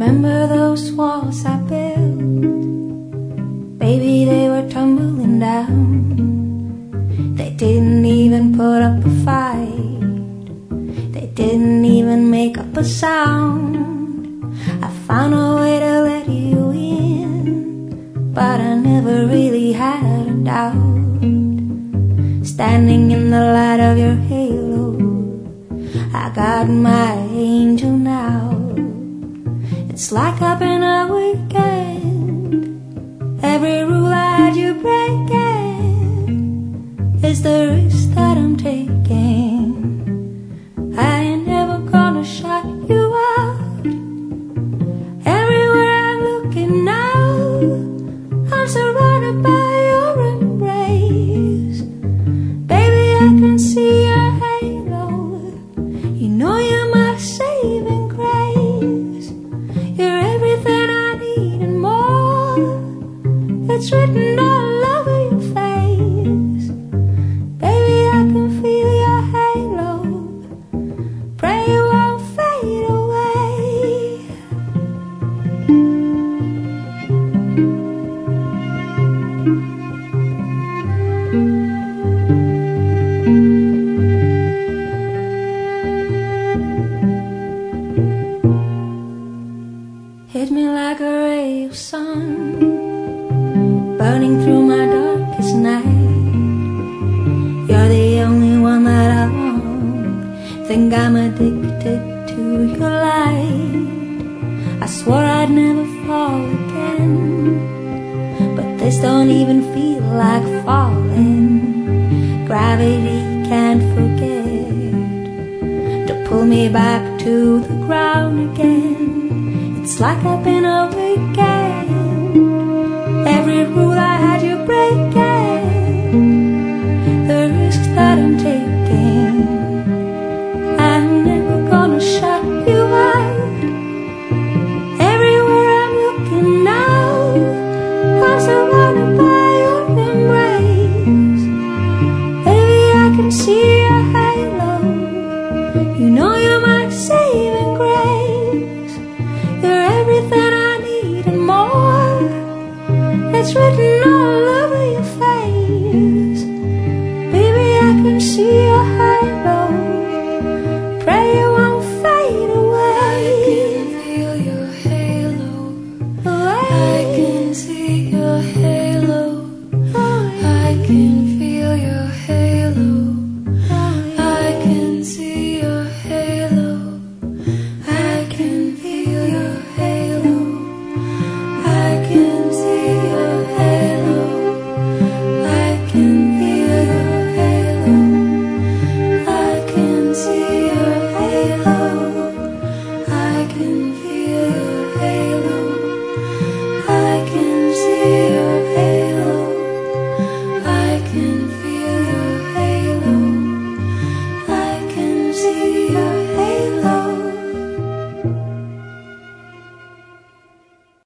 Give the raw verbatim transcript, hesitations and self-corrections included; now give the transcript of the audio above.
Remember those walls I built? Baby, they were tumbling down. They didn't even put up a fight. They didn't even make up a sound. I found a way to let you in, but I never really had a doubt. Standing in the light of your halo, I got my angel now. It's like I've been a weekend. Every rule I had you breaking is the risk that I'm taking. I ain't never gonna shut you out. Everywhere I'm looking now, I'm surrounded by your embrace. Baby, I can see your halo. You know you're my saving grace. You're everything I need and more. It's written all over your face. Baby, I can feel your halo. Pray it won't fade away. Hit me like a ray of sun, burning through my darkest night. You're the only one that I want. Think I'm addicted to your light. I swore I'd never fall again, but this don't even feel like falling. Gravity can't forget to pull me back to the ground again. It's like I've been a weekend. Every rule I had you breaking